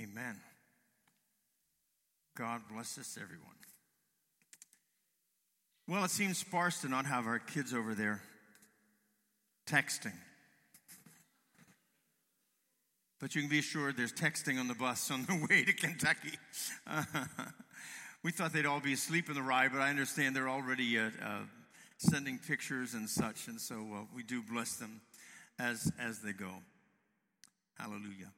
Amen. God bless us, everyone. Well, it seems sparse to not have our kids over there texting. But you can be assured there's texting on the bus on the way to Kentucky. We thought they'd all be asleep in the ride, but I understand they're already sending pictures and such, and so we do bless them as they go. Hallelujah.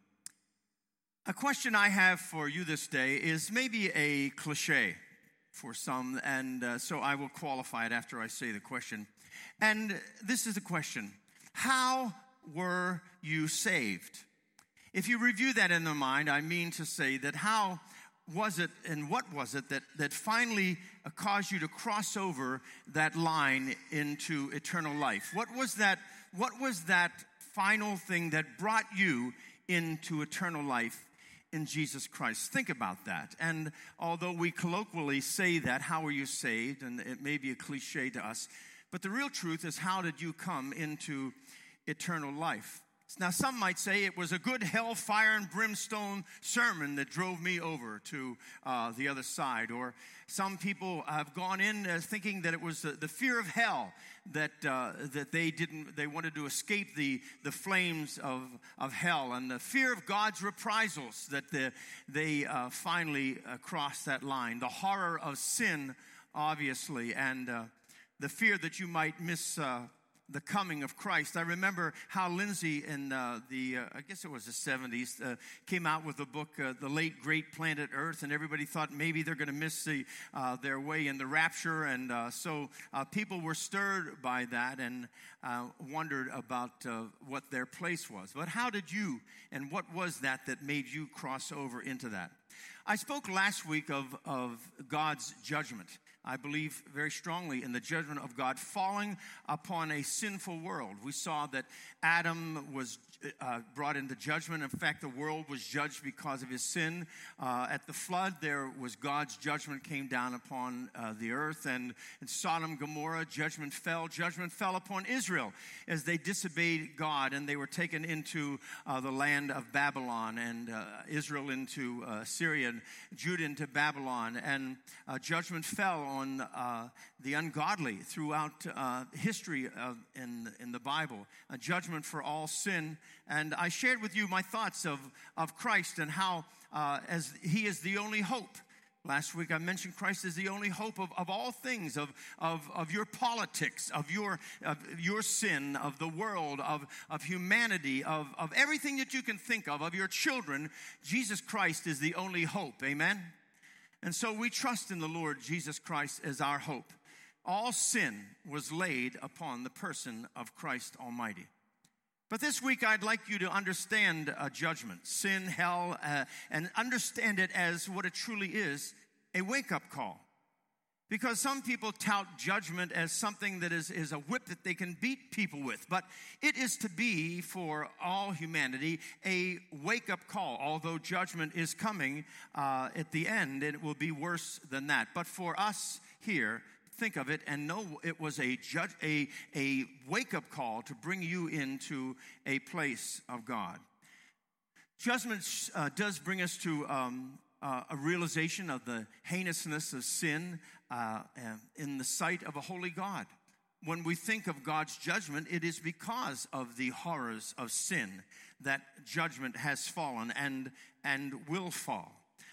A question I have for you this day is maybe a cliche for some, and so I will qualify it after I say the question. And this is the question: how were you saved? If you review that in the mind, I mean to say that how was it and what was it that finally caused you to cross over that line into eternal life? What was that final thing that brought you into eternal life in Jesus Christ? Think about that. And although we colloquially say that, how are you saved? And it may be a cliche to us, but the real truth is, how did you come into eternal life? Now, some might say it was a good hellfire and brimstone sermon that drove me over to the other side. Or some people have gone in thinking that it was the fear of hell that they wanted to escape the flames of hell, and the fear of God's reprisals that they finally crossed that line. The horror of sin, obviously, and the fear that you might miss the coming of Christ. I remember how Lindsay in I guess it was the 70s, came out with a book, The Late Great Planet Earth, and everybody thought maybe they're going to miss their way in the rapture, and so people were stirred by that and wondered about what their place was. But how did you, and what was that made you cross over into that? I spoke last week of God's judgment. I believe very strongly in the judgment of God falling upon a sinful world. We saw that Adam was brought into judgment. In fact, the world was judged because of his sin. At the flood, there was God's judgment came down upon the earth. And in Sodom and Gomorrah, judgment fell. Judgment fell upon Israel as they disobeyed God, and they were taken into the land of Babylon, and Israel into Syria, and Judah into Babylon. And judgment fell on the ungodly throughout history in the Bible. A judgment for all sin. And I shared with you my thoughts of Christ and how as he is the only hope. Last week I mentioned Christ is the only hope of all things, of your politics, of your sin, of the world, of humanity, of everything that you can think of your children. Jesus Christ is the only hope. Amen? And so we trust in the Lord Jesus Christ as our hope. All sin was laid upon the person of Christ Almighty. But this week I'd like you to understand judgment, sin, hell, and understand it as what it truly is, a wake-up call. Because some people tout judgment as something that is a whip that they can beat people with. But it is to be, for all humanity, a wake-up call. Although judgment is coming at the end, and it will be worse than that. But for us here, think of it and know it was a wake-up call to bring you into a place of God. Judgment does bring us to a realization of the heinousness of sin in the sight of a holy God. When we think of God's judgment, it is because of the horrors of sin that judgment has fallen and will fall.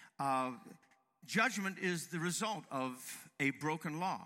Judgment is the result of a broken law.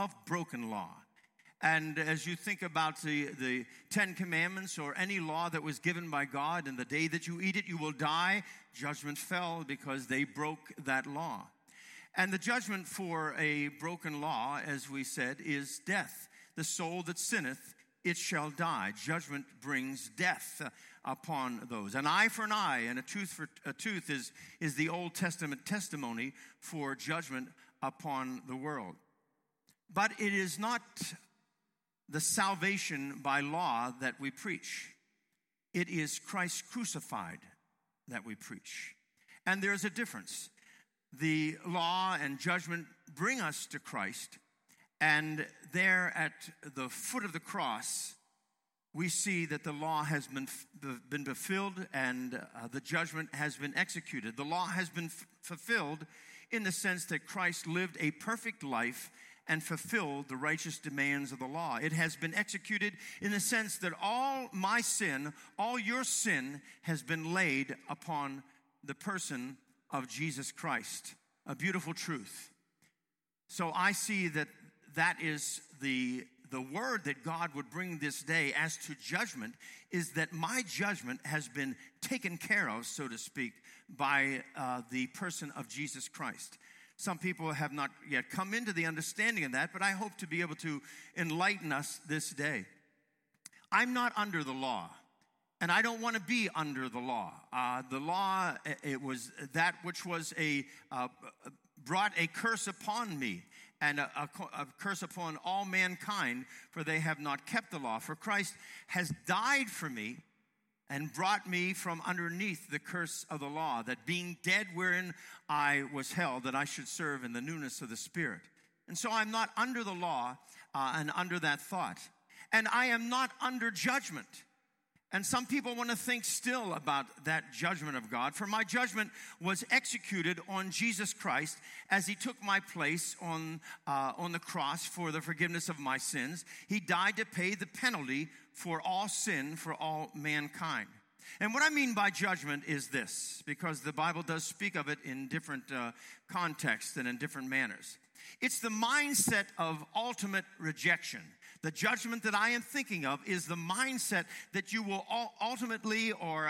And as you think about the Ten Commandments or any law that was given by God, and the day that you eat it, you will die, judgment fell because they broke that law. And the judgment for a broken law, as we said, is death. The soul that sinneth, it shall die. Judgment brings death upon those. An eye for an eye and a tooth for a tooth is the Old Testament testimony for judgment upon the world. But it is not the salvation by law that we preach. It is Christ crucified that we preach. And there's a difference. The law and judgment bring us to Christ, and there at the foot of the cross, we see that the law has been fulfilled and the judgment has been executed. The law has been fulfilled in the sense that Christ lived a perfect life and fulfilled the righteous demands of the law. It has been executed in the sense that all my sin, all your sin has been laid upon the person of Jesus Christ. A beautiful truth. So I see that is the word that God would bring this day as to judgment, is that my judgment has been taken care of, so to speak, by the person of Jesus Christ. Some people have not yet come into the understanding of that, but I hope to be able to enlighten us this day. I'm not under the law, and I don't want to be under the law. The law, it was that which was brought a curse upon me, and a curse upon all mankind, for they have not kept the law. For Christ has died for me and brought me from underneath the curse of the law, that being dead wherein I was held, that I should serve in the newness of the Spirit. And so I'm not under the law and under that thought. And I am not under judgment. And some people want to think still about that judgment of God. For my judgment was executed on Jesus Christ as he took my place on the cross for the forgiveness of my sins. He died to pay the penalty for all sin, for all mankind. And what I mean by judgment is this, because the Bible does speak of it in different contexts and in different manners. It's the mindset of ultimate rejection. The judgment that I am thinking of is the mindset that you will ultimately or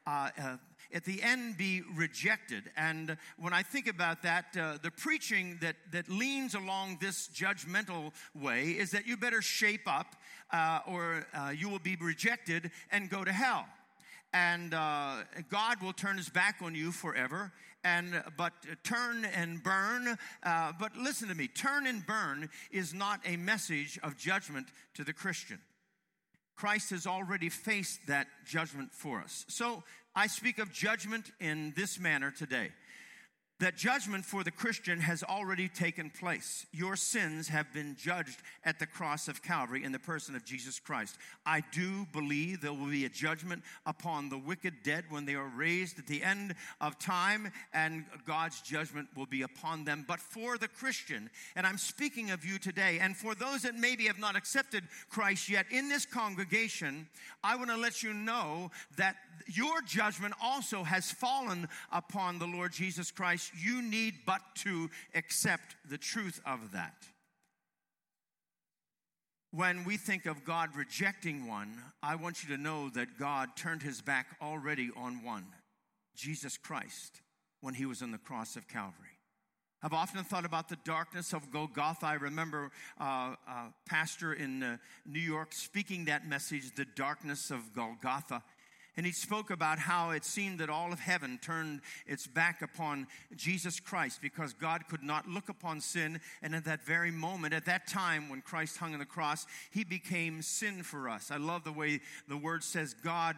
at the end be rejected. And when I think about that, the preaching that leans along this judgmental way is that you better shape up or you will be rejected and go to hell. And God will turn his back on you forever. But turn and burn. But listen to me. Turn and burn is not a message of judgment to the Christian. Christ has already faced that judgment for us. So I speak of judgment in this manner today. That judgment for the Christian has already taken place. Your sins have been judged at the cross of Calvary in the person of Jesus Christ. I do believe there will be a judgment upon the wicked dead when they are raised at the end of time, and God's judgment will be upon them. But for the Christian, and I'm speaking of you today, and for those that maybe have not accepted Christ yet in this congregation, I want to let you know that your judgment also has fallen upon the Lord Jesus Christ. You need but to accept the truth of that. When we think of God rejecting one, I want you to know that God turned his back already on one, Jesus Christ, when he was on the cross of Calvary. I've often thought about the darkness of Golgotha. I remember a pastor in New York speaking that message, the darkness of Golgotha. And he spoke about how it seemed that all of heaven turned its back upon Jesus Christ because God could not look upon sin. And at that very moment, at that time when Christ hung on the cross, he became sin for us. I love the way the word says God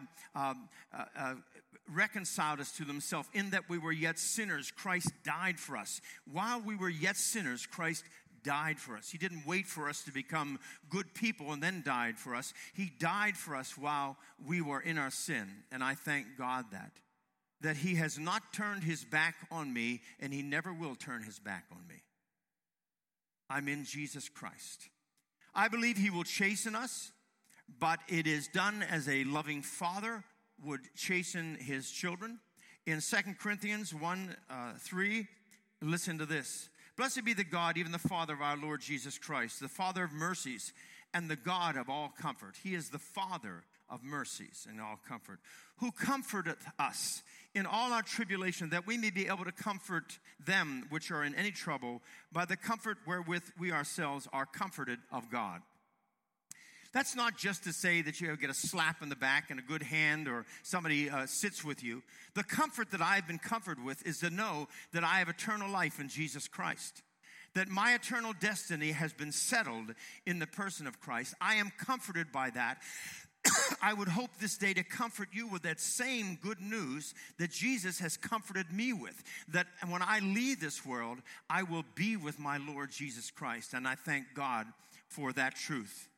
reconciled us to himself in that we were yet sinners. Christ died for us. While we were yet sinners, Christ died for us. He didn't wait for us to become good people and then died for us. He died for us while we were in our sin. And I thank God that he has not turned his back on me, and he never will turn his back on me. I'm in Jesus Christ. I believe he will chasten us, but it is done as a loving father would chasten his children. In 2 Corinthians 1:3, listen to this. Blessed be the God, even the Father of our Lord Jesus Christ, the Father of mercies and the God of all comfort. He is the Father of mercies and all comfort, who comforteth us in all our tribulation, that we may be able to comfort them which are in any trouble by the comfort wherewith we ourselves are comforted of God. That's not just to say that you get a slap in the back and a good hand or somebody sits with you. The comfort that I've been comforted with is to know that I have eternal life in Jesus Christ, that my eternal destiny has been settled in the person of Christ. I am comforted by that. I would hope this day to comfort you with that same good news that Jesus has comforted me with, that when I leave this world, I will be with my Lord Jesus Christ, and I thank God for that truth.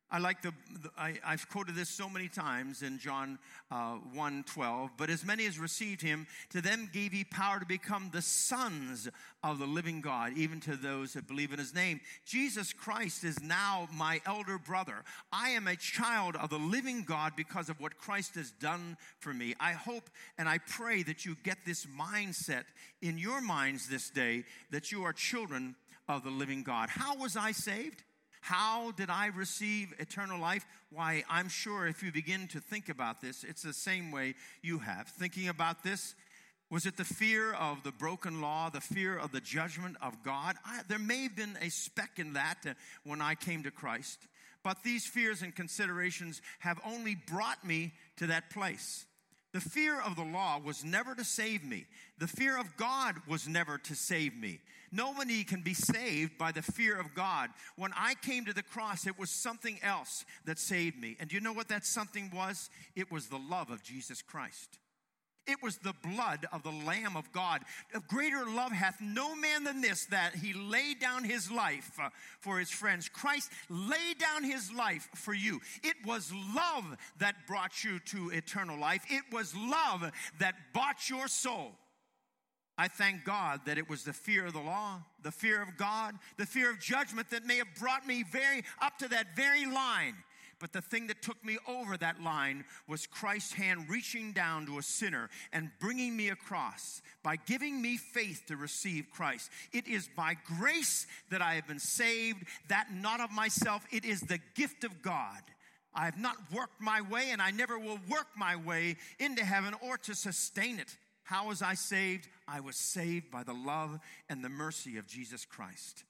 I like I've quoted this so many times in John 1:12. But as many as received him, to them gave he power to become the sons of the living God, even to those that believe in his name. Jesus Christ is now my elder brother. I am a child of the living God because of what Christ has done for me. I hope and I pray that you get this mindset in your minds this day, that you are children of the living God. How was I saved? How did I receive eternal life? Why, I'm sure if you begin to think about this, it's the same way you have. Thinking about this, was it the fear of the broken law, the fear of the judgment of God? There may have been a speck in that when I came to Christ. But these fears and considerations have only brought me to that place. The fear of the law was never to save me. The fear of God was never to save me. Nobody can be saved by the fear of God. When I came to the cross, it was something else that saved me. And do you know what that something was? It was the love of Jesus Christ. It was the blood of the Lamb of God. A greater love hath no man than this, that he laid down his life for his friends. Christ laid down his life for you. It was love that brought you to eternal life. It was love that bought your soul. I thank God that it was the fear of the law, the fear of God, the fear of judgment that may have brought me up to that very line. But the thing that took me over that line was Christ's hand reaching down to a sinner and bringing me across by giving me faith to receive Christ. It is by grace that I have been saved, that not of myself. It is the gift of God. I have not worked my way, and I never will work my way into heaven or to sustain it. How was I saved? I was saved by the love and the mercy of Jesus Christ.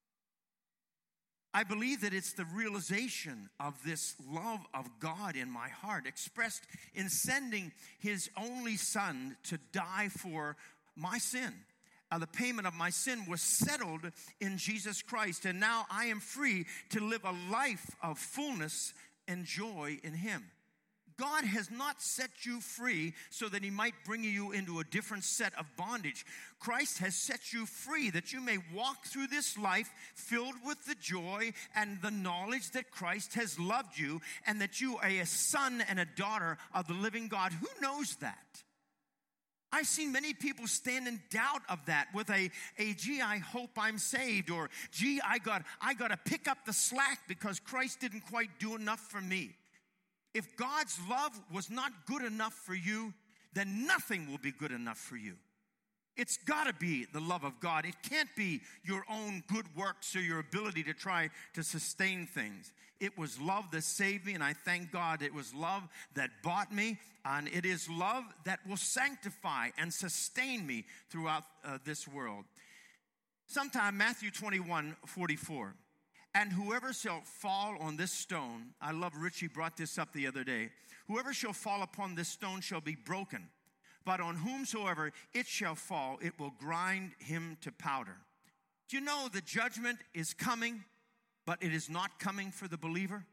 I believe that it's the realization of this love of God in my heart, expressed in sending his only son to die for my sin. The payment of my sin was settled in Jesus Christ, and now I am free to live a life of fullness and joy in him. God has not set you free so that he might bring you into a different set of bondage. Christ has set you free that you may walk through this life filled with the joy and the knowledge that Christ has loved you and that you are a son and a daughter of the living God. Who knows that? I've seen many people stand in doubt of that with gee, I hope I'm saved, or gee, I got to pick up the slack because Christ didn't quite do enough for me. If God's love was not good enough for you, then nothing will be good enough for you. It's got to be the love of God. It can't be your own good works or your ability to try to sustain things. It was love that saved me, and I thank God it was love that bought me, and it is love that will sanctify and sustain me throughout this world. Sometime Matthew 21:44. And whoever shall fall on this stone, I love Richie brought this up the other day. Whoever shall fall upon this stone shall be broken. But on whomsoever it shall fall, it will grind him to powder. Do you know the judgment is coming, but it is not coming for the believer?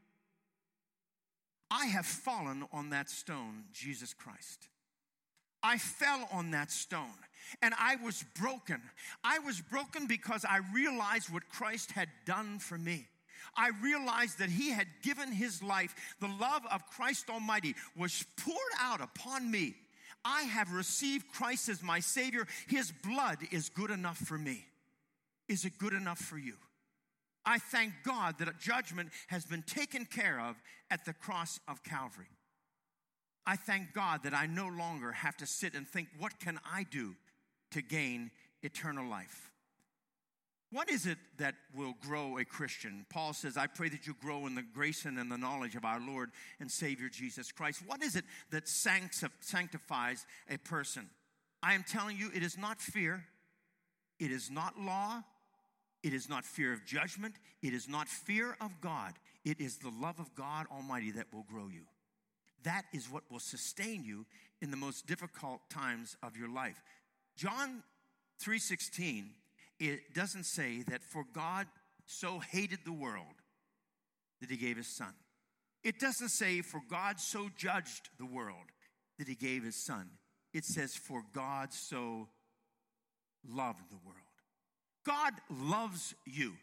I have fallen on that stone, Jesus Christ. I fell on that stone, and I was broken. I was broken because I realized what Christ had done for me. I realized that he had given his life. The love of Christ Almighty was poured out upon me. I have received Christ as my Savior. His blood is good enough for me. Is it good enough for you? I thank God that a judgment has been taken care of at the cross of Calvary. I thank God that I no longer have to sit and think, what can I do to gain eternal life? What is it that will grow a Christian? Paul says, I pray that you grow in the grace and in the knowledge of our Lord and Savior Jesus Christ. What is it that sanctifies a person? I am telling you, it is not fear. It is not law. It is not fear of judgment. It is not fear of God. It is the love of God Almighty that will grow you. That is what will sustain you in the most difficult times of your life. John 3:16, it doesn't say that for God so hated the world that he gave his son. It doesn't say for God so judged the world that he gave his son. It says for God so loved the world. God loves you.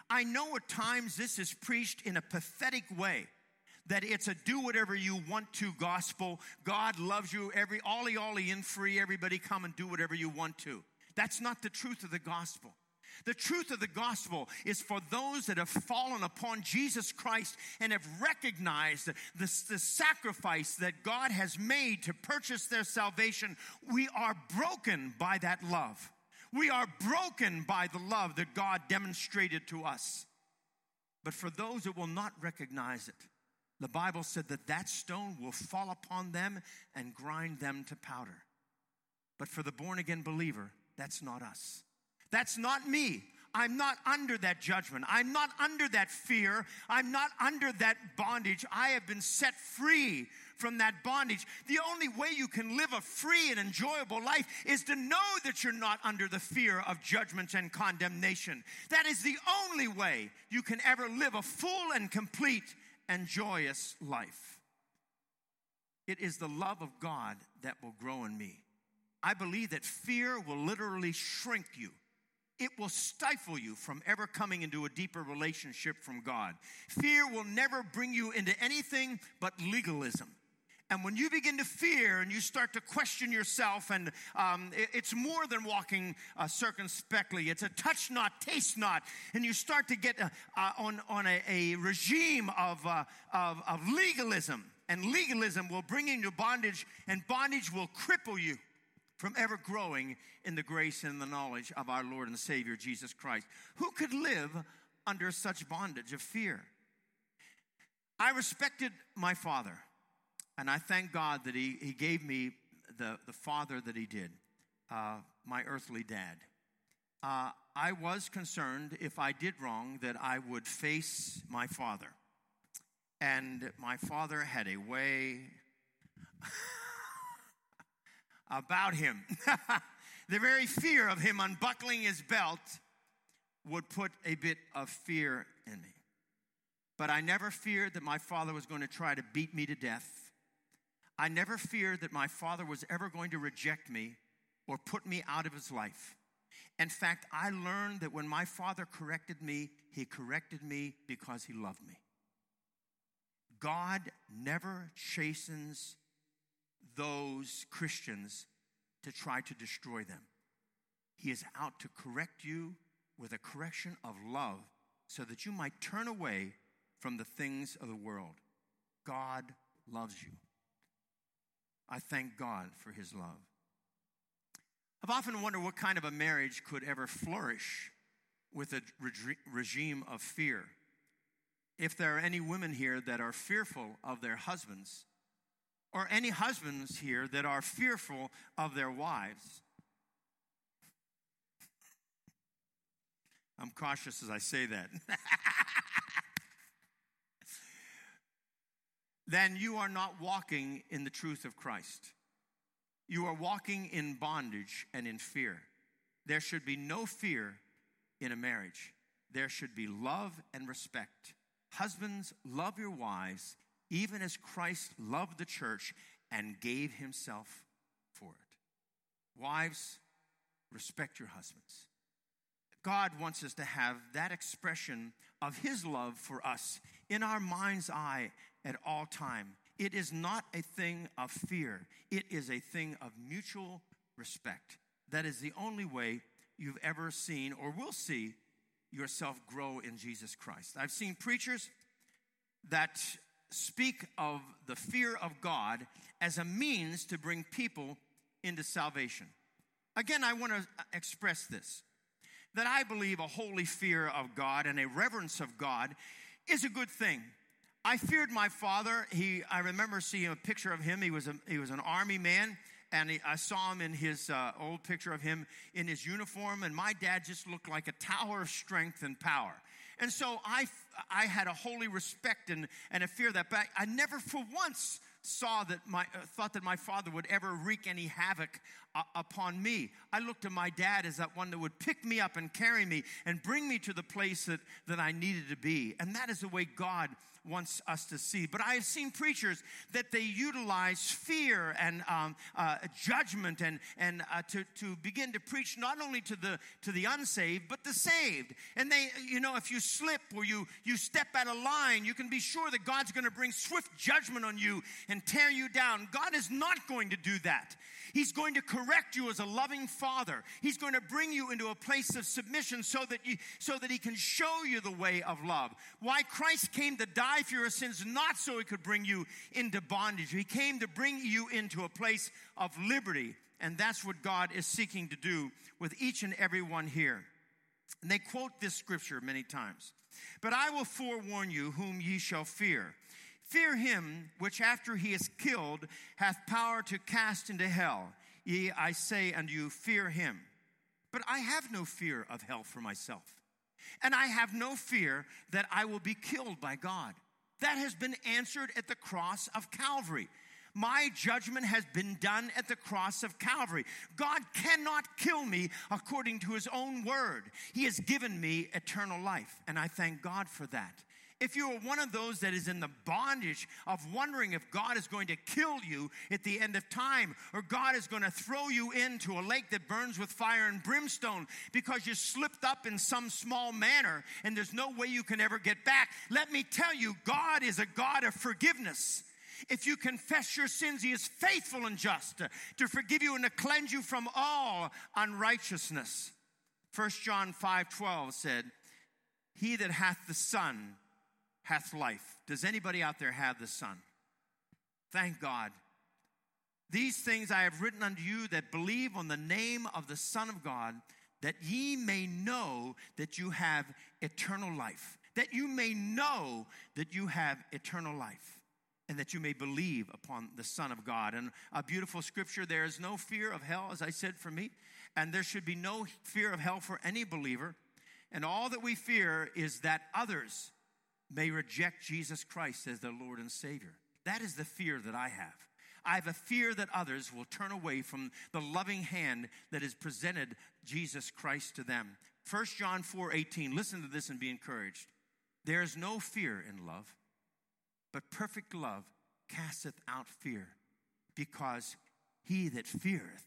I know at times this is preached in a pathetic way, that it's a do whatever you want to gospel. God loves you, ollie in free, everybody come and do whatever you want to. That's not the truth of the gospel. The truth of the gospel is for those that have fallen upon Jesus Christ and have recognized the sacrifice that God has made to purchase their salvation. We are broken by that love. We are broken by the love that God demonstrated to us. But for those that will not recognize it, the Bible said that stone will fall upon them and grind them to powder. But for the born-again believer, that's not us. That's not me. I'm not under that judgment. I'm not under that fear. I'm not under that bondage. I have been set free from that bondage. The only way you can live a free and enjoyable life is to know that you're not under the fear of judgment and condemnation. That is the only way you can ever live a full and complete and joyous life. It is the love of God that will grow in me. I believe that fear will literally shrink you. It will stifle you from ever coming into a deeper relationship from God. Fear will never bring you into anything but legalism. And when you begin to fear and you start to question yourself, and it's more than walking circumspectly. It's a touch not, taste not. And you start to get on a regime of legalism. And legalism will bring you into bondage, and bondage will cripple you from ever growing in the grace and the knowledge of our Lord and Savior, Jesus Christ. Who could live under such bondage of fear? I respected my father, and I thank God that he gave me the father that he did, my earthly dad. I was concerned if I did wrong that I would face my father. And my father had a way about him. The very fear of him unbuckling his belt would put a bit of fear in me. But I never feared that my father was going to try to beat me to death. I never feared that my father was ever going to reject me or put me out of his life. In fact, I learned that when my father corrected me, he corrected me because he loved me. God never chastens those Christians to try to destroy them. He is out to correct you with a correction of love so that you might turn away from the things of the world. God loves you. I thank God for his love. I've often wondered what kind of a marriage could ever flourish with a regime of fear. If there are any women here that are fearful of their husbands, or any husbands here that are fearful of their wives. I'm cautious as I say that. Then you are not walking in the truth of Christ. You are walking in bondage and in fear. There should be no fear in a marriage. There should be love and respect. Husbands, love your wives, even as Christ loved the church and gave himself for it. Wives, respect your husbands. God wants us to have that expression of his love for us in our mind's eye at all time. It is not a thing of fear. It is a thing of mutual respect. That is the only way you've ever seen or will see yourself grow in Jesus Christ. I've seen preachers that speak of the fear of God as a means to bring people into salvation. Again, I want to express this, that I believe a holy fear of God and a reverence of God is a good thing. I feared my father. I remember seeing a picture of him. He was an army man, and I saw him in his old picture of him in his uniform, and my dad just looked like a tower of strength and power. And so I had a holy respect and a fear of that. But I never for once thought that my father would ever wreak any havoc upon me. I looked to my dad as that one that would pick me up and carry me and bring me to the place that I needed to be. And that is the way God wants us to see. But I have seen preachers that they utilize fear and judgment and to begin to preach not only to the unsaved but the saved. And they, if you slip or you step out of line, you can be sure that God's going to bring swift judgment on you and tear you down. God is not going to do that. He's going to correct you as a loving father. He's going to bring you into a place of submission so that he can show you the way of love. Why Christ came to die for your sins, not so he could bring you into bondage. He came to bring you into a place of liberty. And that's what God is seeking to do with each and every one here. And they quote this scripture many times. But I will forewarn you whom ye shall fear. Fear him which after he is killed hath power to cast into hell. Yea, I say unto you, fear him. But I have no fear of hell for myself. And I have no fear that I will be killed by God. That has been answered at the cross of Calvary. My judgment has been done at the cross of Calvary. God cannot kill me according to his own word. He has given me eternal life, and I thank God for that. If you are one of those that is in the bondage of wondering if God is going to kill you at the end of time, or God is going to throw you into a lake that burns with fire and brimstone because you slipped up in some small manner and there's no way you can ever get back, let me tell you, God is a God of forgiveness. If you confess your sins, he is faithful and just to forgive you and to cleanse you from all unrighteousness. 1 John 5:12 said, he that hath the Son hath life. Does anybody out there have the Son? Thank God. These things I have written unto you that believe on the name of the Son of God, that ye may know that you have eternal life. That you may know that you have eternal life. And that you may believe upon the Son of God. And a beautiful scripture, there is no fear of hell, as I said, for me. And there should be no fear of hell for any believer. And all that we fear is that others may reject Jesus Christ as their Lord and Savior. That is the fear that I have. I have a fear that others will turn away from the loving hand that has presented Jesus Christ to them. 1 John 4:18, listen to this and be encouraged. There is no fear in love, but perfect love casteth out fear, because he that feareth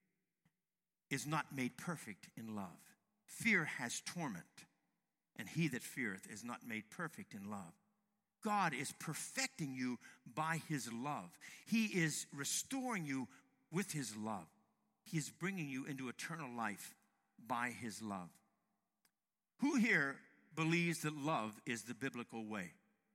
is not made perfect in love. Fear has torment, and he that feareth is not made perfect in love. God is perfecting you by his love. He is restoring you with his love. He is bringing you into eternal life by his love. Who here believes that love is the biblical way?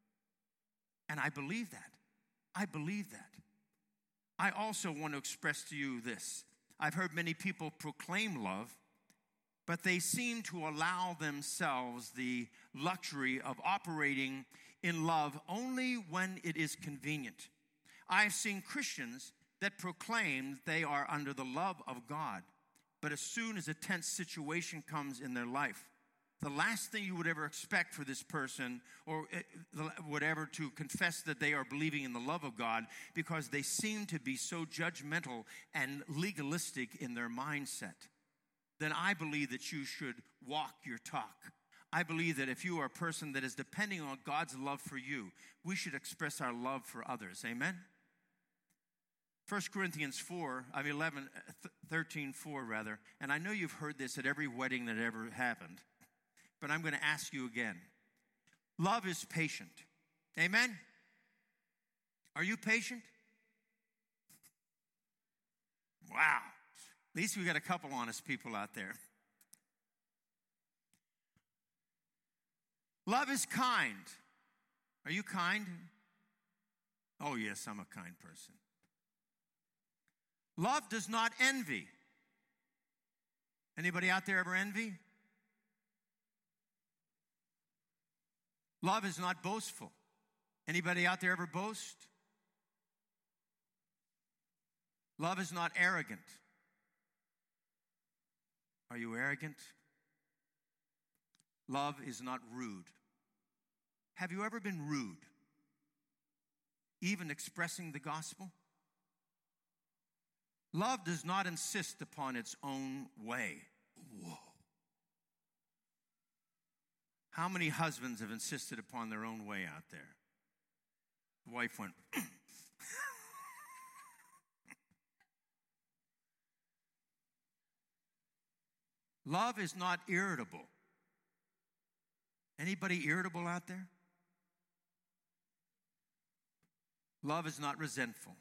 And I believe that. I believe that. I also want to express to you this. I've heard many people proclaim love, but they seem to allow themselves the luxury of operating in love only when it is convenient. I've seen Christians that proclaim they are under the love of God, but as soon as a tense situation comes in their life, the last thing you would ever expect for this person or whatever to confess that they are believing in the love of God, because they seem to be so judgmental and legalistic in their mindset. Then I believe that you should walk your talk. I believe that if you are a person that is depending on God's love for you, we should express our love for others. Amen? 1 Corinthians 13:4, and I know you've heard this at every wedding that ever happened, but I'm going to ask you again. Love is patient. Amen? Are you patient? Wow. At least we got a couple honest people out there. Love is kind. Are you kind? Oh, yes, I'm a kind person. Love does not envy. Anybody out there ever envy? Love is not boastful. Anybody out there ever boast? Love is not arrogant. Are you arrogant? Love is not rude. Have you ever been rude? Even expressing the gospel? Love does not insist upon its own way. Whoa. How many husbands have insisted upon their own way out there? The wife went, love is not irritable. Anybody irritable out there? Love is not resentful.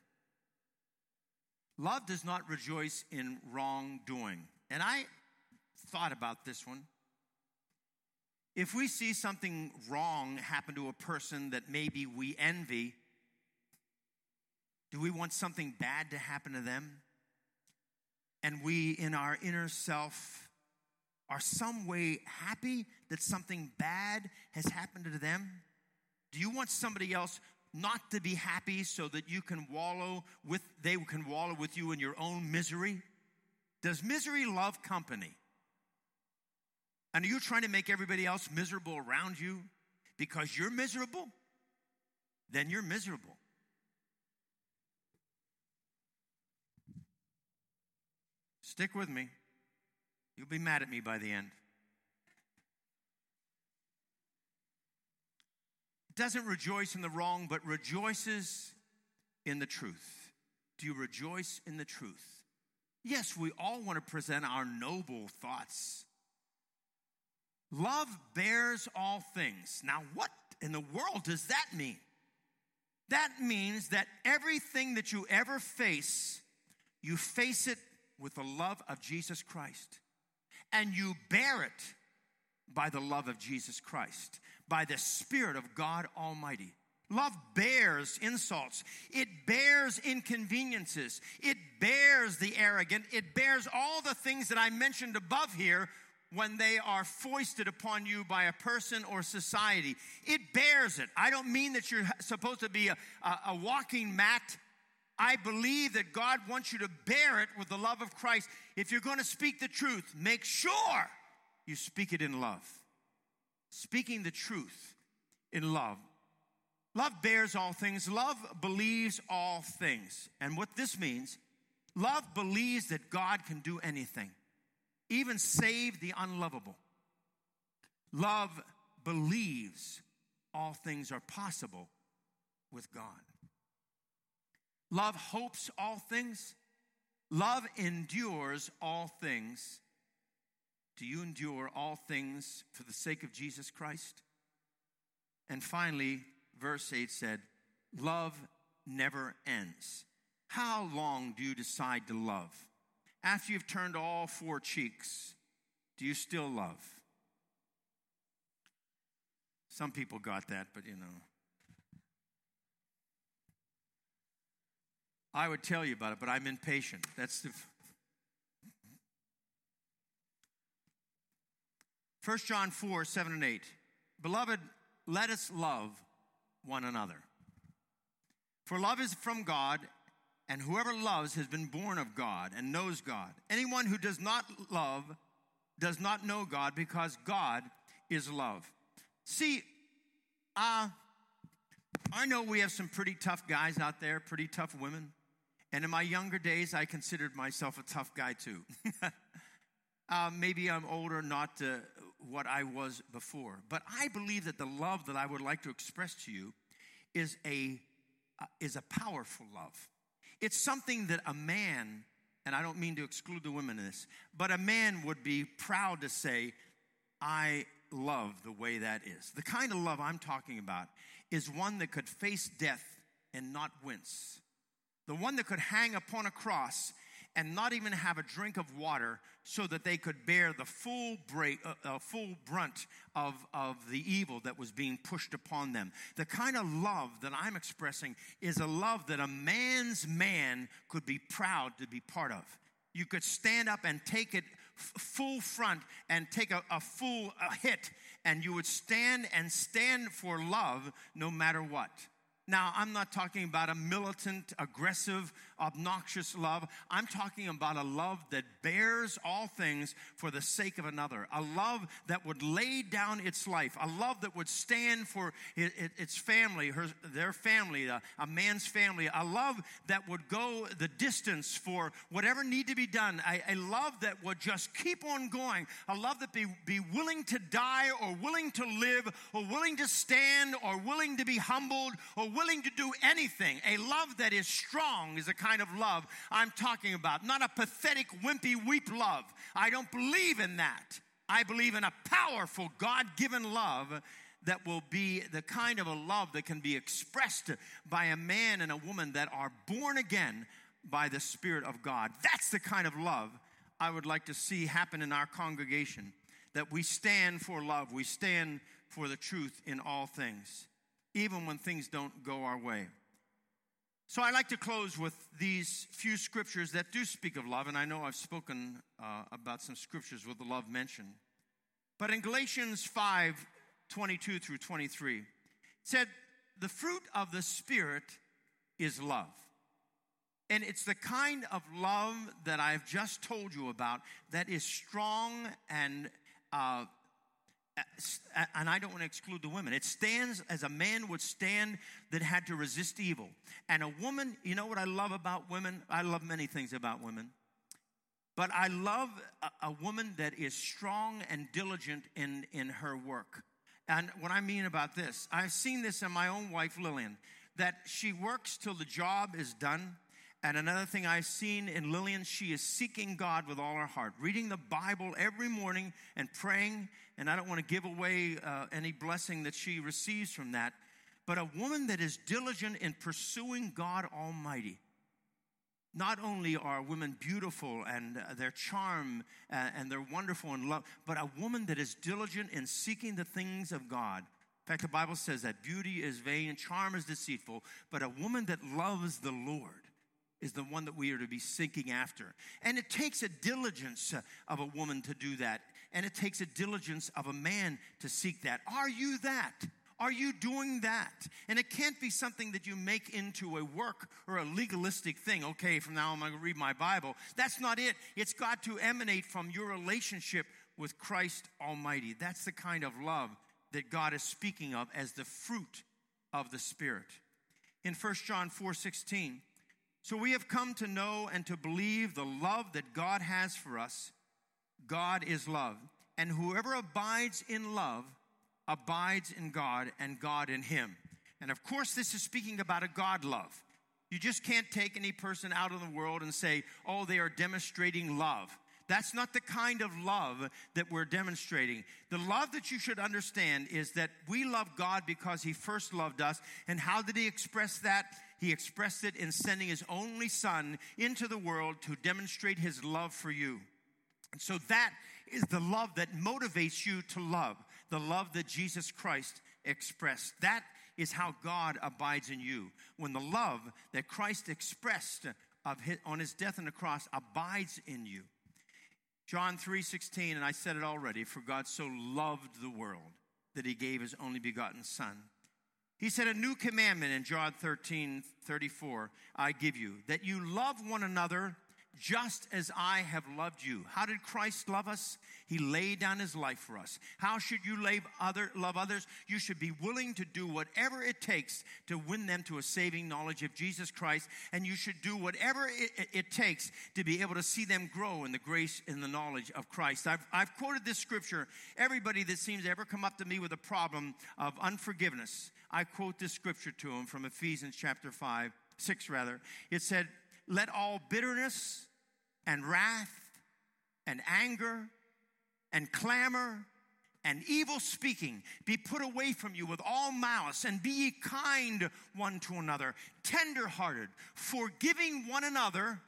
Love does not rejoice in wrongdoing. And I thought about this one. If we see something wrong happen to a person that maybe we envy, do we want something bad to happen to them? And we, in our inner self, are some way happy that something bad has happened to them? Do you want somebody else not to be happy so that they can wallow with you in your own misery? Does misery love company? And are you trying to make everybody else miserable around you because you're miserable? Then you're miserable. Stick with me. You'll be mad at me by the end. It doesn't rejoice in the wrong, but rejoices in the truth. Do you rejoice in the truth? Yes, we all want to present our noble thoughts. Love bears all things. Now, what in the world does that mean? That means that everything that you ever face, you face it with the love of Jesus Christ. And you bear it by the love of Jesus Christ, by the Spirit of God Almighty. Love bears insults. It bears inconveniences. It bears the arrogant. It bears all the things that I mentioned above here when they are foisted upon you by a person or society. It bears it. I don't mean that you're supposed to be a walking mat. I believe that God wants you to bear it with the love of Christ. If you're going to speak the truth, make sure you speak it in love. Speaking the truth in love. Love bears all things. Love believes all things. And what this means, love believes that God can do anything, even save the unlovable. Love believes all things are possible with God. Love hopes all things. Love endures all things. Do you endure all things for the sake of Jesus Christ? And finally, verse 8 said, love never ends. How long do you decide to love? After you've turned all four cheeks, do you still love? Some people got that, but you know. I would tell you about it, but I'm impatient. That's the 1 John 4, 7 and 8. Beloved, let us love one another. For love is from God, and whoever loves has been born of God and knows God. Anyone who does not love does not know God, because God is love. See, I know we have some pretty tough guys out there, pretty tough women. And in my younger days, I considered myself a tough guy too. Maybe I'm older, not what I was before. But I believe that the love that I would like to express to you is a powerful love. It's something that a man, and I don't mean to exclude the women in this, but a man would be proud to say, I love the way that is. The kind of love I'm talking about is one that could face death and not wince. The one that could hang upon a cross and not even have a drink of water so that they could bear the full brunt of the evil that was being pushed upon them. The kind of love that I'm expressing is a love that a man's man could be proud to be part of. You could stand up and take it full front and take a full hit, and you would stand for love no matter what. Now, I'm not talking about a militant, aggressive, obnoxious love. I'm talking about a love that bears all things for the sake of another. A love that would lay down its life. A love that would stand for its family, their family, a man's family. A love that would go the distance for whatever need to be done. A love that would just keep on going. A love that be willing to die or willing to live or willing to stand or willing to be humbled or willing to do anything. A love that is strong is the kind of love I'm talking about. Not a pathetic, wimpy, weep love. I don't believe in that. I believe in a powerful, God-given love that will be the kind of a love that can be expressed by a man and a woman that are born again by the Spirit of God. That's the kind of love I would like to see happen in our congregation. That we stand for love. We stand for the truth in all things, even when things don't go our way. So I like to close with these few scriptures that do speak of love, and I know I've spoken about some scriptures with the love mentioned. But in Galatians 5:22 through 23, it said, the fruit of the Spirit is love. And it's the kind of love that I've just told you about that is strong and I don't want to exclude the women. It stands as a man would stand that had to resist evil. And a woman, you know what I love about women? I love many things about women. But I love a woman that is strong and diligent in her work. And what I mean about this, I've seen this in my own wife, Lillian, that she works till the job is done. And another thing I've seen in Lillian, she is seeking God with all her heart, reading the Bible every morning and praying. And I don't want to give away any blessing that she receives from that. But a woman that is diligent in pursuing God Almighty. Not only are women beautiful and their charm and they're wonderful in love, but a woman that is diligent in seeking the things of God. In fact, the Bible says that beauty is vain and charm is deceitful, but a woman that loves the Lord is the one that we are to be seeking after. And it takes a diligence of a woman to do that. And it takes a diligence of a man to seek that. Are you that? Are you doing that? And it can't be something that you make into a work or a legalistic thing. Okay, from now on I'm going to read my Bible. That's not it. It's got to emanate from your relationship with Christ Almighty. That's the kind of love that God is speaking of as the fruit of the Spirit. In 1 John 4:16, so we have come to know and to believe the love that God has for us. God is love. And whoever abides in love abides in God and God in him. And of course, this is speaking about a God love. You just can't take any person out of the world and say, oh, they are demonstrating love. That's not the kind of love that we're demonstrating. The love that you should understand is that we love God because he first loved us. And how did he express that? He expressed it in sending his only son into the world to demonstrate his love for you. And so that is the love that motivates you to love, the love that Jesus Christ expressed. That is how God abides in you. When the love that Christ expressed on his death on the cross abides in you. John 3:16, and I said it already, for God so loved the world that he gave his only begotten son. He said, a new commandment in John 13:34, I give you, that you love one another just as I have loved you. How did Christ love us? He laid down his life for us. How should you love others? You should be willing to do whatever it takes to win them to a saving knowledge of Jesus Christ. And you should do whatever it takes to be able to see them grow in the grace and the knowledge of Christ. I've quoted this scripture. Everybody that seems to ever come up to me with a problem of unforgiveness, I quote this scripture to them from Ephesians chapter 6. It said, let all bitterness and wrath and anger and clamor and evil speaking be put away from you with all malice, and be ye kind one to another, tender-hearted, forgiving one another,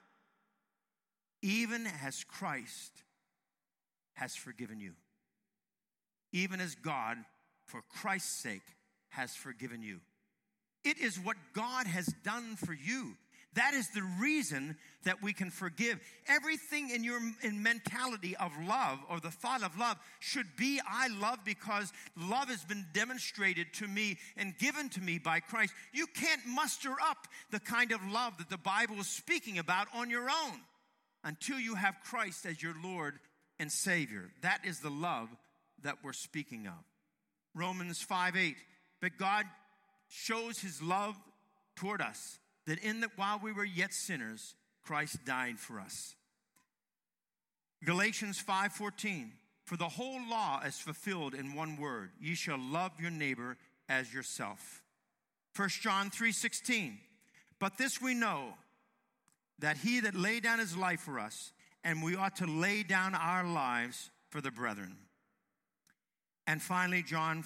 even as Christ has forgiven you. Even as God, for Christ's sake, has forgiven you. It is what God has done for you That is the reason that we can forgive. Everything in your mentality of love or the thought of love should be, I love because love has been demonstrated to me and given to me by Christ. You can't muster up the kind of love that the Bible is speaking about on your own until you have Christ as your Lord and Savior. That is the love that we're speaking of. Romans 5:8. But God shows his love toward us, that in that while we were yet sinners, Christ died for us. Galatians 5:14. For the whole law is fulfilled in one word: ye shall love your neighbor as yourself. 1 John 3:16. But this we know, that he that laid down his life for us, and we ought to lay down our lives for the brethren. And finally,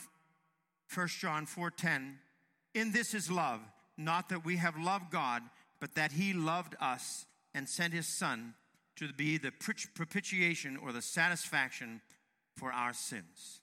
1 John 4:10. In this is love, not that we have loved God, but that he loved us and sent his Son to be the propitiation or the satisfaction for our sins.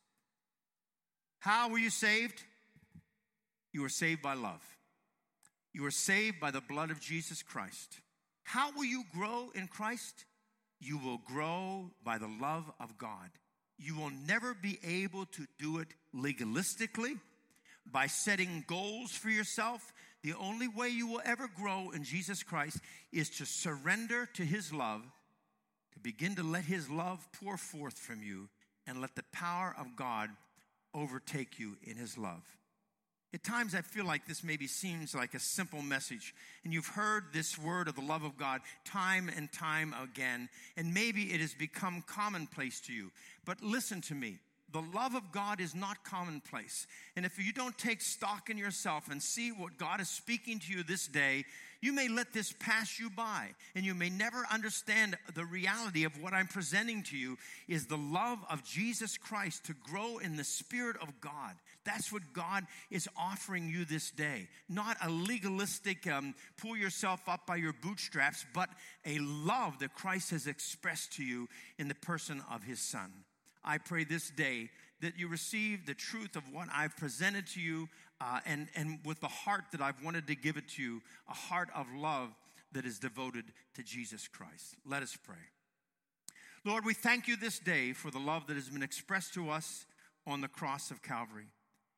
How were you saved? You were saved by love. You were saved by the blood of Jesus Christ. How will you grow in Christ? You will grow by the love of God. You will never be able to do it legalistically, by setting goals for yourself. The only way you will ever grow in Jesus Christ is to surrender to his love, to begin to let his love pour forth from you, and let the power of God overtake you in his love. At times I feel like this maybe seems like a simple message, and you've heard this word of the love of God time and time again, and maybe it has become commonplace to you. But listen to me. The love of God is not commonplace. And if you don't take stock in yourself and see what God is speaking to you this day, you may let this pass you by. And you may never understand the reality of what I'm presenting to you is the love of Jesus Christ to grow in the Spirit of God. That's what God is offering you this day. Not a legalistic pull yourself up by your bootstraps, but a love that Christ has expressed to you in the person of his Son. I pray this day that you receive the truth of what I've presented to you and with the heart that I've wanted to give it to you, a heart of love that is devoted to Jesus Christ. Let us pray. Lord, we thank you this day for the love that has been expressed to us on the cross of Calvary.